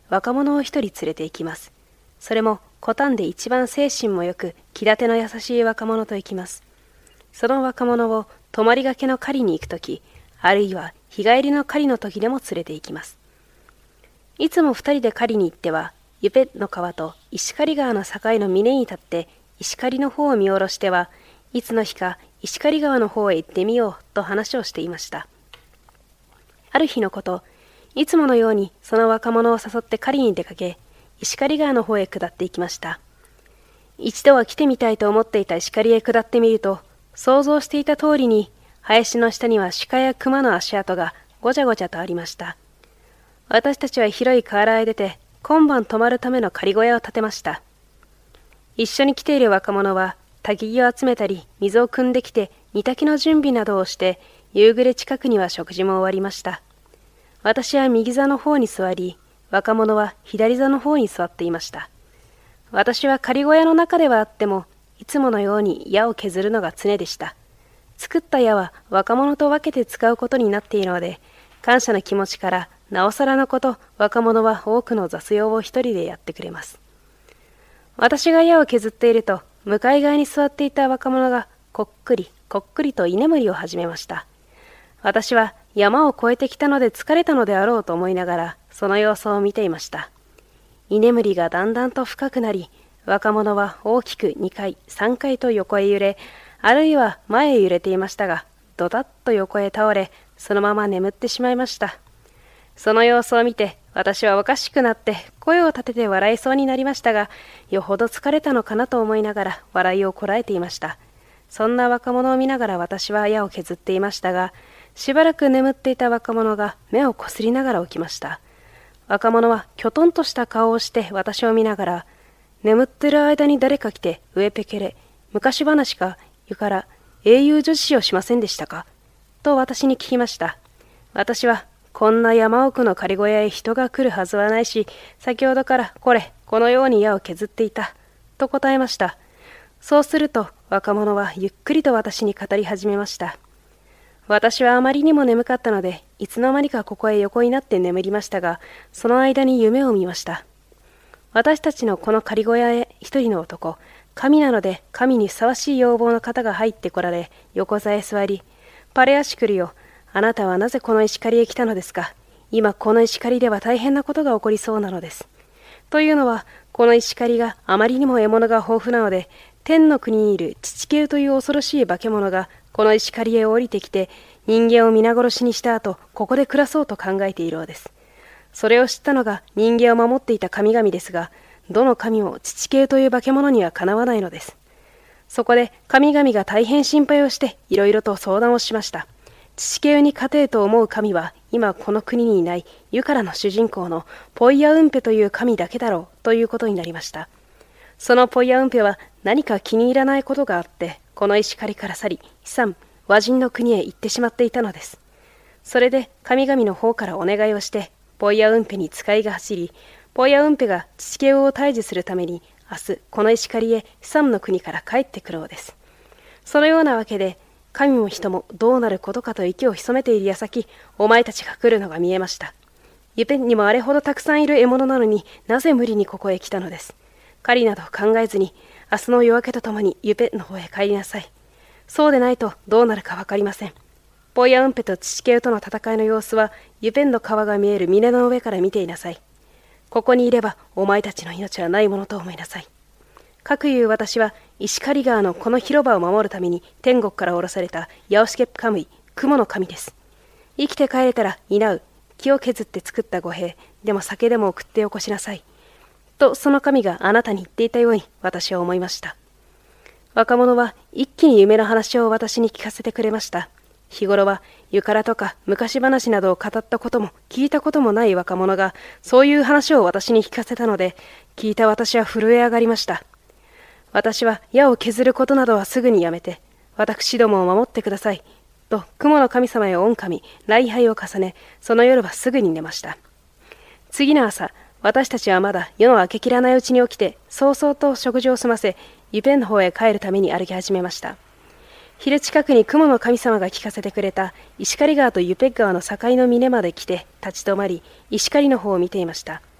F: 若者を一人連れて行きます。それもコタンで一番精神もよく気立ての優しい若者と行きます。その若者を泊まりがけの狩りに行くとき、あるいは日帰りの狩りの時でも連れて行きます。いつも二人で狩りに行っては、ユペの川と石狩川の境の峰に立って石狩の方を見下ろしては、いつの日か石狩川の方へ行ってみようと話をしていました。ある日のこと、いつものようにその若者を誘って狩りに出かけ、石狩川の方へ下っていきました。一度は来てみたいと思っていた石狩へ下ってみると、想像していた通りに林の下には鹿や熊の足跡がごちゃごちゃとありました。私たちは広い河原へ出て、今晩泊まるための仮小屋を建てました。一緒に来ている若者は、焚き木を集めたり、水を汲んできて、煮炊きの準備などをして、夕暮れ近くには食事も終わりました。私は右座の方に座り、若者は左座の方に座っていました。私は仮小屋の中ではあっても、いつものように矢を削るのが常でした。作った矢は若者と分けて使うことになっているので、感謝の気持ちから、なおさらのこと、若者は多くの雑用を一人でやってくれます。私が矢を削っていると、向かい側に座っていた若者がこっくりこっくりと居眠りを始めました。私は山を越えてきたので疲れたのであろうと思いながら、その様子を見ていました。居眠りがだんだんと深くなり、若者は大きく2回、3回と横へ揺れ、あるいは前へ揺れていましたが、ドタッと横へ倒れ、そのまま眠ってしまいました。その様子を見て、私はおかしくなって声を立てて笑いそうになりましたが、よほど疲れたのかなと思いながら笑いをこらえていました。そんな若者を見ながら私は矢を削っていましたが、しばらく眠っていた若者が目をこすりながら起きました。若者はきょとんとした顔をして私を見ながら、眠ってる間に誰か来て上ペケレ、昔話か湯から英雄女子をしませんでしたかと私に聞きました。私は、こんな山奥の仮小屋へ人が来るはずはないし、先ほどからこのように矢を削っていた、と答えました。そうすると若者はゆっくりと私に語り始めました。私はあまりにも眠かったので、いつの間にかここへ横になって眠りましたが、その間に夢を見ました。私たちのこの仮小屋へ一人の男、神なので神にふさわしい要望の方が入ってこられ、横座へ座り、パレアシクルよ、あなたはなぜこの石狩へ来たのですか。今この石狩では大変なことが起こりそうなのです。というのは、この石狩があまりにも獲物が豊富なので、天の国にいるチチケウという恐ろしい化け物がこの石狩へ降りてきて、人間を皆殺しにした後、ここで暮らそうと考えているのです。それを知ったのが人間を守っていた神々ですが、どの神もチチケウという化け物にはかなわないのです。そこで神々が大変心配をしていろいろと相談をしました。チケウに勝てると思う神は今この国にいないユカラの主人公のポイヤウンペという神だけだろうということになりました。そのポイヤウンペは何か気に入らないことがあってこの石狩から去り悲惨和人の国へ行ってしまっていたのです。それで神々の方からお願いをしてポイヤウンペに使いが走り、ポイヤウンペがチケウを退治するために明日この石狩へ悲惨の国から帰ってくるのです。そのようなわけで神も人もどうなることかと息を潜めている矢先、お前たちが来るのが見えました。ユペにもあれほどたくさんいる獲物なのになぜ無理にここへ来たのです。狩りなど考えずに明日の夜明けとともにユペの方へ帰りなさい。そうでないとどうなるか分かりません。ポイヤウンペとチチケウとの戦いの様子はユペンの川が見える峰の上から見ていなさい。ここにいればお前たちの命はないものと思いなさい。かくいう私は石狩川のこの広場を守るために天国から降ろされたヤオシケプカムイ、雲の神です。生きて帰れたら担う、木を削って作った御幣、でも酒でも送ってよこしなさい。とその神があなたに言っていたように私は思いました。若者は一気に夢の話を私に聞かせてくれました。日頃は湯からとか昔話などを語ったことも聞いたこともない若者がそういう話を私に聞かせたので、聞いた私は震え上がりました。私は矢を削ることなどはすぐにやめて、私どもを守ってください、と雲の神様へ御神、礼拝を重ね、その夜はすぐに寝ました。次の朝、私たちはまだ夜の明けきらないうちに起きて、早々と食事を済ませ、ユペンの方へ帰るために歩き始めました。昼近くに雲の神様が聞かせてくれた石狩川とユペッ川の境の峰まで来て立ち止まり、石狩の方を見ていました。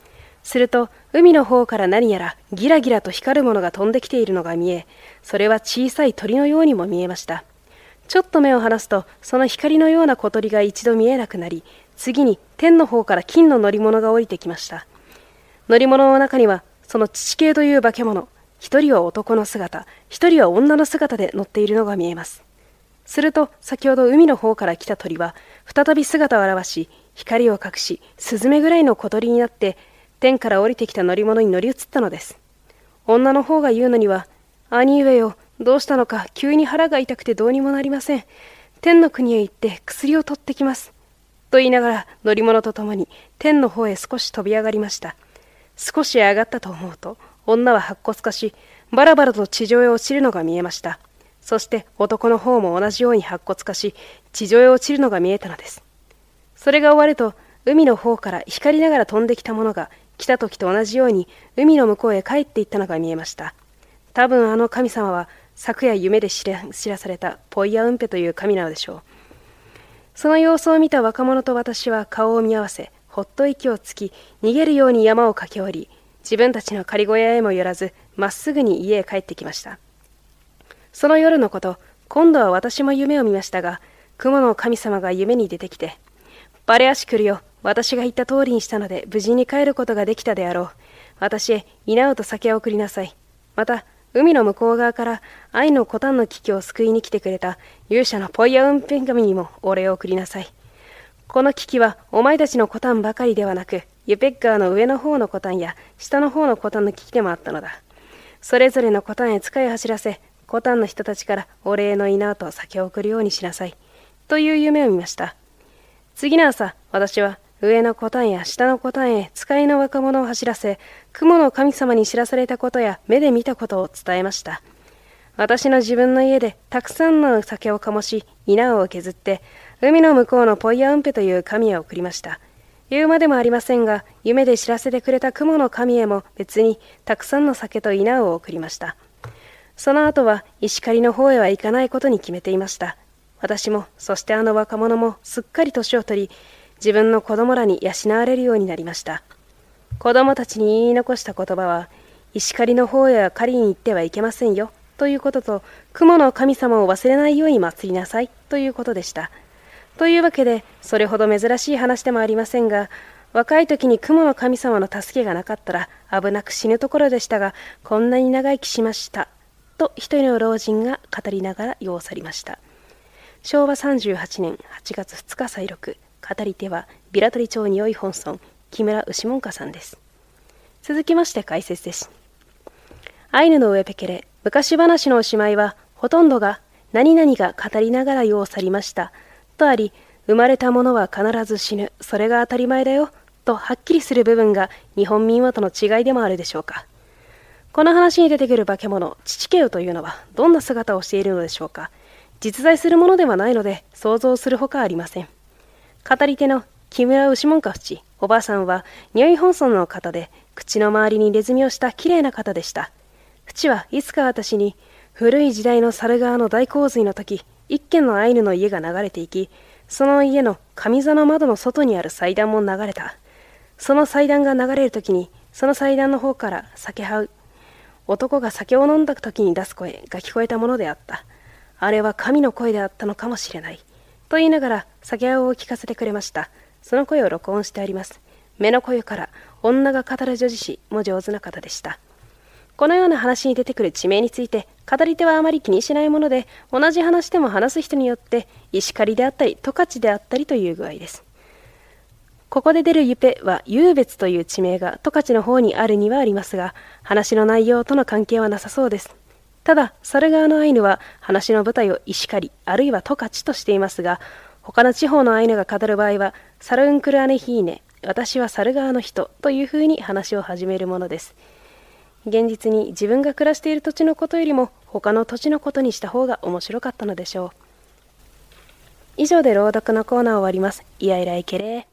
F: すると海の方から何やらギラギラと光るものが飛んできているのが見え、それは小さい鳥のようにも見えました。ちょっと目を離すと、その光のような小鳥が一度見えなくなり、次に天の方から金の乗り物が降りてきました。乗り物の中にはそのチチケイという化け物、一人は男の姿、一人は女の姿で乗っているのが見えます。すると先ほど海の方から来た鳥は再び姿を現し、光を隠し、スズメぐらいの小鳥になって天から降りてきた乗り物に乗り移ったのです。女の方が言うのには、兄上よ、どうしたのか、急に腹が痛くてどうにもなりません。天の国へ行って薬を取ってきます。と言いながら乗り物とともに天の方へ少し飛び上がりました。少し上がったと思うと、女は白骨化し、バラバラと地上へ落ちるのが見えました。そして男の方も同じように白骨化し、地上へ落ちるのが見えたのです。それが終わると、海の方から光りながら飛んできたものが、来た時と同じように海の向こうへ帰っていったのが見えました。多分あの神様は、昨夜夢で知らされたポイヤウンペという神なのでしょう。その様子を見た若者と私は顔を見合わせ、ほっと息をつき、逃げるように山を駆け下り、自分たちの仮小屋へも寄らず、まっすぐに家へ帰ってきました。その夜のこと、今度は私も夢を見ましたが、雲の神様が夢に出てきて、バレ足来るよ、私が言った通りにしたので無事に帰ることができたであろう。私へ稲尾と酒を送りなさい。また、海の向こう側から愛のコタンの危機を救いに来てくれた勇者のポイヤウンペン神にもお礼を送りなさい。この危機はお前たちのコタンばかりではなく、ユペッカーの上の方のコタンや下の方のコタンの危機でもあったのだ。それぞれのコタンへ使い走らせ、コタンの人たちからお礼の稲尾と酒を送るようにしなさい。という夢を見ました。次の朝、私は上のコタンや下のコタンへ使いの若者を走らせ、雲の神様に知らされたことや目で見たことを伝えました。私の自分の家でたくさんの酒を醸し、稲尾を削って、海の向こうのポイヤウンペという神へ送りました。言うまでもありませんが、夢で知らせてくれた雲の神へも別にたくさんの酒と稲尾を送りました。その後は石狩の方へは行かないことに決めていました。私も、そしてあの若者もすっかり年を取り、自分の子供らに養われるようになりました。子供たちに言い残した言葉は、石狩の方へは狩りに行ってはいけませんよ、ということと、雲の神様を忘れないように祭りなさい、ということでした。というわけで、それほど珍しい話でもありませんが、若い時に雲の神様の助けがなかったら危なく死ぬところでしたが、こんなに長生きしました、と一人の老人が語りながら世を去りました。昭和38年8月2日再録。語り手はビラトリ町匂い本村木村牛門家さんです。続きまして解説です。アイヌのウエペケレ、昔話のおしまいはほとんどが何々が語りながら世を去りましたとあり、生まれた者は必ず死ぬ、それが当たり前だよとはっきりする部分が日本民話との違いでもあるでしょうか。この話に出てくる化け物チチケウというのはどんな姿をしているのでしょうか。実在するものではないので想像するほかありません。語り手の木村牛門家淵、おばあさんは匂い本村の方で、口の周りに入れ墨をしたきれいな方でした。淵はいつか私に、古い時代の猿川の大洪水の時、一軒のアイヌの家が流れていき、その家の上座の窓の外にある祭壇も流れた。その祭壇が流れる時に、その祭壇の方から酒はう。男が酒を飲んだ時に出す声が聞こえたものであった。あれは神の声であったのかもしれない。と言いながら酒青を聞かせてくれました。その声を録音してあります。目の声から女が語る女子詩も上手な方でした。このような話に出てくる地名について語り手はあまり気にしないもので、同じ話でも話す人によって石狩であったり十勝であったりという具合です。ここで出るユペは湧別という地名が十勝の方にあるにはありますが、話の内容との関係はなさそうです。ただ、猿側のアイヌは話の舞台を石狩あるいは十勝としていますが、他の地方のアイヌが語る場合は、サルウンクルアネヒーネ、私は猿側の人というふうに話を始めるものです。現実に自分が暮らしている土地のことよりも他の土地のことにした方が面白かったのでしょう。以上で朗読のコーナーを終わります。いやいらいけれー。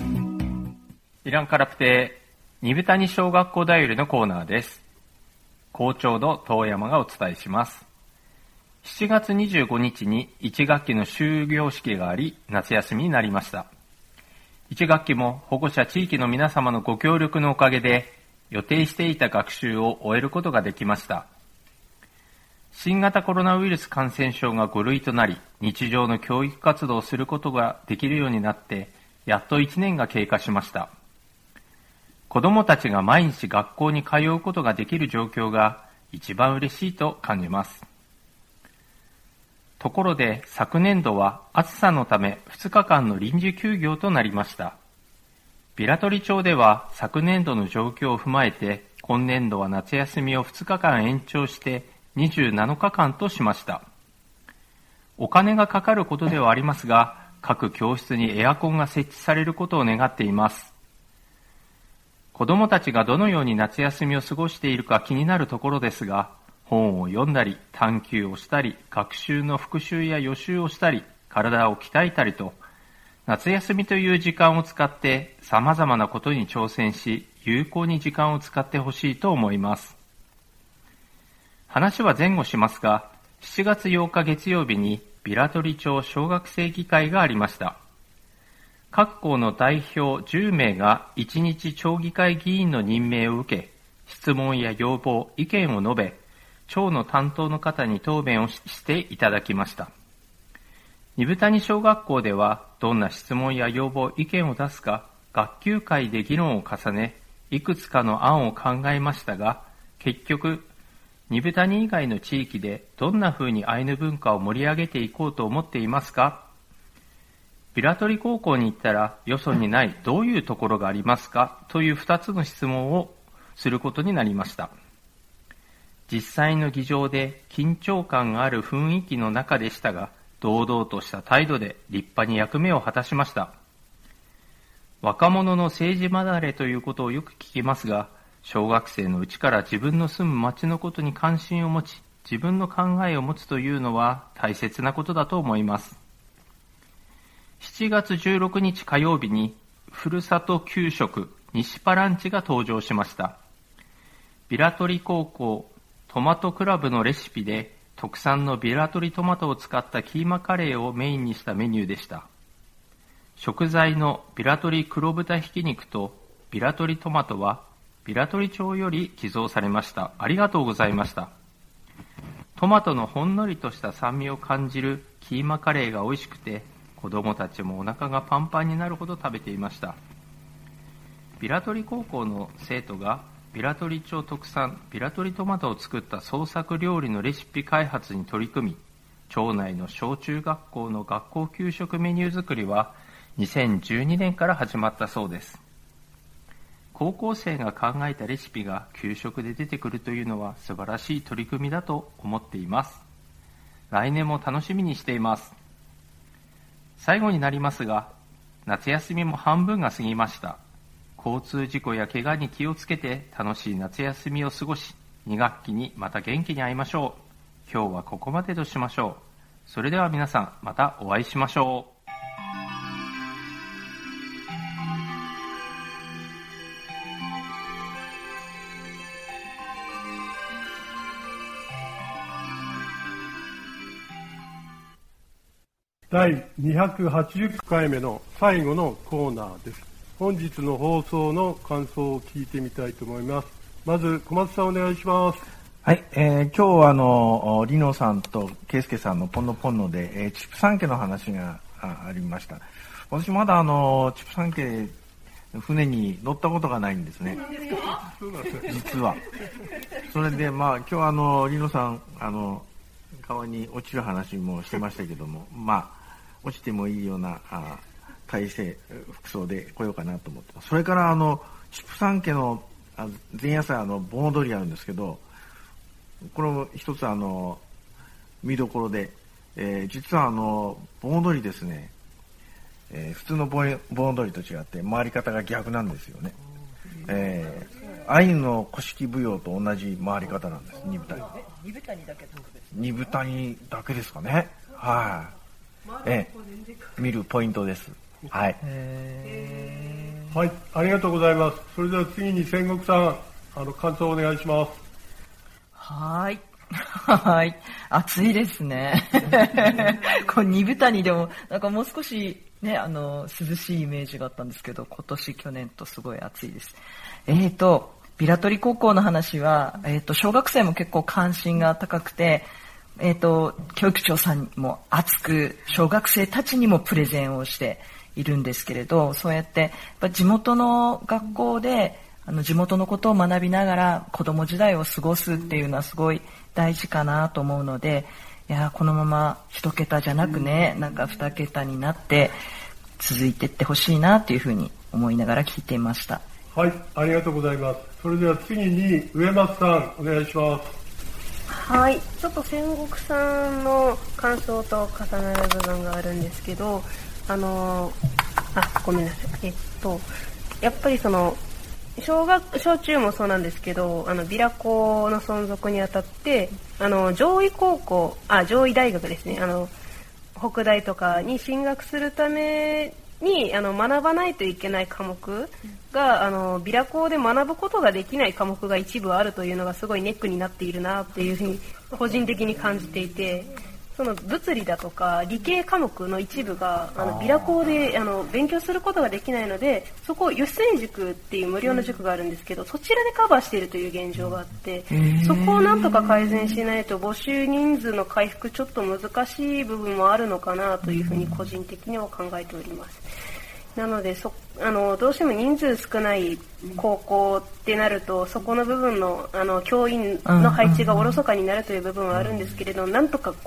J: イランカラプテニブタニ小学校だよりのコーナーです。 校長の遠山がお伝えします。7月25日に1学期の終業式があり、夏休みになりました。1学期も保護者地域の皆様のご協力のおかげで、予定していた学習を終えることができました。新型コロナウイルス感染症が5類となり、日常の教育活動をすることができるようになって、やっと1年が経過しました。子どもたちが毎日学校に通うことができる状況が一番嬉しいと感じます。ところで昨年度は暑さのため2日間の臨時休業となりました。平取町では昨年度の状況を踏まえて今年度は夏休みを2日間延長して27日間としました。お金がかかることではありますが、各教室にエアコンが設置されることを願っています。子どもたちがどのように夏休みを過ごしているか気になるところですが、本を読んだり、探究をしたり、学習の復習や予習をしたり、体を鍛えたりと、夏休みという時間を使って様々なことに挑戦し、有効に時間を使ってほしいと思います。話は前後しますが、7月8日月曜日に平取町小学生議会がありました。各校の代表10名が1日町議会議員の任命を受け、質問や要望、意見を述べ、町の担当の方に答弁をしていただきました。二部谷小学校ではどんな質問や要望、意見を出すか学級会で議論を重ね、いくつかの案を考えましたが、結局二部谷以外の地域でどんなふうにアイヌ文化を盛り上げていこうと思っていますか？平取高校に行ったらよそにないどういうところがありますか？という2つの質問をすることになりました。実際の議場で緊張感がある雰囲気の中でしたが、堂々とした態度で立派に役目を果たしました。若者の政治離れということをよく聞きますが、小学生のうちから自分の住む町のことに関心を持ち、自分の考えを持つというのは大切なことだと思います。7月16日火曜日に、ふるさと給食西パランチが登場しました。平取高校トマトクラブのレシピで、特産の平取トマトを使ったキーマカレーをメインにしたメニューでした。食材の平取黒豚ひき肉と平取トマトは平取町より寄贈されました。ありがとうございました。トマトのほんのりとした酸味を感じるキーマカレーが美味しくて、子どもたちもお腹がパンパンになるほど食べていました。平取高校の生徒が平取町特産平取トマトを作った創作料理のレシピ開発に取り組み、町内の小中学校の学校給食メニュー作りは2012年から始まったそうです。高校生が考えたレシピが給食で出てくるというのは素晴らしい取り組みだと思っています。来年も楽しみにしています。最後になりますが、夏休みも半分が過ぎました。交通事故や怪我に気をつけて楽しい夏休みを過ごし、2学期にまた元気に会いましょう。今日はここまでとしましょう。それでは皆さん、またお会いしましょう。
B: 第280回目の最後のコーナーです。本日の放送の感想を聞いてみたいと思います。まず小松さんお願いします。
H: はい、今日はリノさんとケイスケさんのポンノポンノで、チップ三家の話がありました。私まだチップ三家船に乗ったことがないんですね。実は。それで今日リノさん川に落ちる話もしてましたけども、落ちてもいいような体勢服装で来ようかなと思ってます。それからチップ三家の前夜祭盆踊りあるんですけど、これも一つ見どころで、実は盆踊りですね、普通の盆踊りと違って回り方が逆なんですよね。アイヌの古式舞踊と同じ回り方なんです。二部谷だけ特別。二部谷だけですかね。はい。見るポイントです。はい。
B: はい、ありがとうございます。それでは次に仙石さん、感想をお願いします。
C: はい。はい。暑いですね。こう二部谷でも、なんかもう少しね、涼しいイメージがあったんですけど、今年、去年とすごい暑いです。ビラトリ高校の話は、小学生も結構関心が高くて、教育長さんも熱く、小学生たちにもプレゼンをしているんですけれど、そうやって、やっぱ地元の学校で、地元のことを学びながら子供時代を過ごすっていうのはすごい大事かなと思うので、いやこのまま一桁じゃなくね、なんか二桁になって続いていってほしいなというふうに思いながら聞いていました。
B: はい、ありがとうございます。それでは次に上松さんお願いします。
F: はい、ちょっと戦国さんの感想と重なる部分があるんですけど、ごめんなさい。やっぱりその小中もそうなんですけど、ビラ高の存続にあたって、上位大学ですね、北大とかに進学するために学ばないといけない科目がビラ高で学ぶことができない科目が一部あるというのがすごいネックになっているなっていうふうに個人的に感じていて、その物理だとか理系科目の一部がビラ高で勉強することができないので、そこ吉泉塾っていう無料の塾があるんですけど、そちらでカバーしているという現状があって、そこをなんとか改善しないと募集人数の回復ちょっと難しい部分もあるのかなというふうに個人的には考えております。なのでどうしても人数少ない高校ってなると、そこの部分の教員の配置がおろそかになるという部分はあるんですけれど、なんとか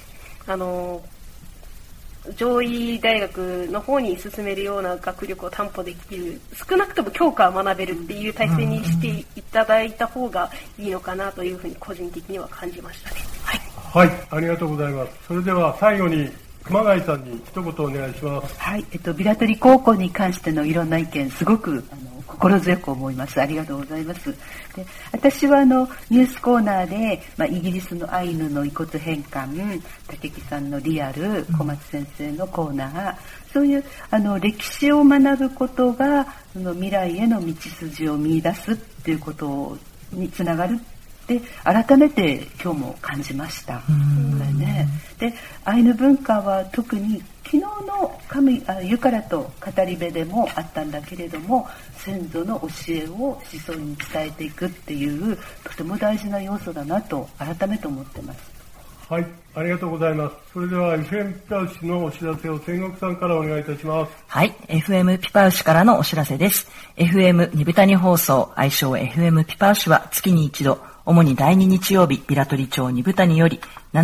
F: 上位大学の方に進めるような学力を担保できる、少なくとも教科は学べるっていう体制にしていただいた方がいいのかなというふうに個人的には感じましたね。
B: はい、ありがとうございます。それでは最後に熊谷さんに一言お願いします。
I: はい、ビラトリ高校に関してのいろんな意見、すごく心強く思います。ありがとうございます。で、私はニュースコーナーで、イギリスのアイヌの遺骨返還、武木さんのリアル、小松先生のコーナー、そういう歴史を学ぶことが未来への道筋を見出すっていうことにつながるで、改めて今日も感じました。で、アイヌ文化は特に昨日のユカラと語り部でもあったんだけれども、先祖の教えを子孫に伝えていくっていうとても大事な要素だなと改めて思ってます。
B: はい、ありがとうございます。それでは FM ピパウシのお知らせを千石さんからお願いいたします。
C: はい、FM ピパウシからのお知らせです。FM 二部谷放送、愛称 FM ピパウシは月に一度、主に第2日曜日、ビラトリ町二部谷より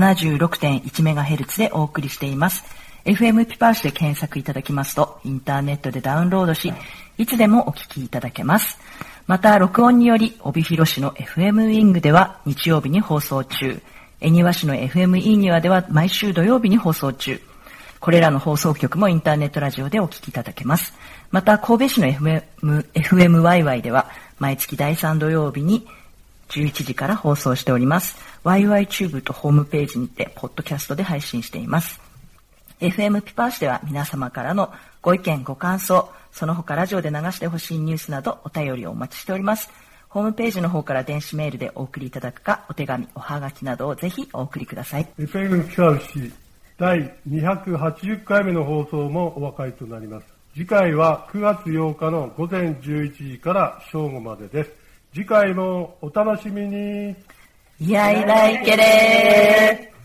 C: 76.1MHz でお送りしています。FM ピパウシで検索いただきますと、インターネットでダウンロードし、いつでもお聞きいただけます。また、録音により、帯広市の FM ウィングでは日曜日に放送中、恵庭市の FM イーニュアでは毎週土曜日に放送中。これらの放送局もインターネットラジオでお聞きいただけます。また、神戸市の FM ワイワイでは、毎月第3土曜日に11時から放送しております。ワイワイチューブとホームページにて、ポッドキャストで配信しています。FM ピパーシでは皆様からのご意見、ご感想、その他ラジオで流してほしいニュースなどお便りをお待ちしております。ホームページの方から電子メールでお送りいただくか、お手紙、おはがきなどをぜひお送りください。
B: FM ピパウシ第280回目の放送もお別れとなります。次回は9月8日の午前11時から正午までです。次回もお楽しみに。
C: やいらいけれー。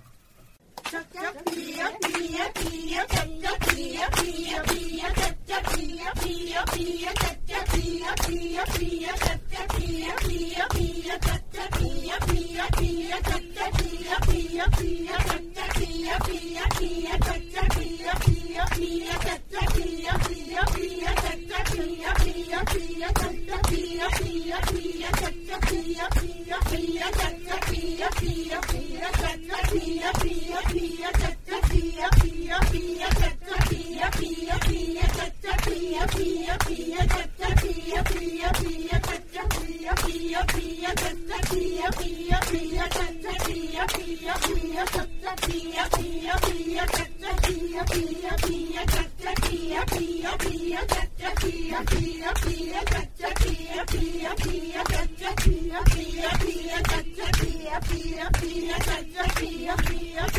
K: ピヤピヤ pia, pia, pia, pia, pia, pia,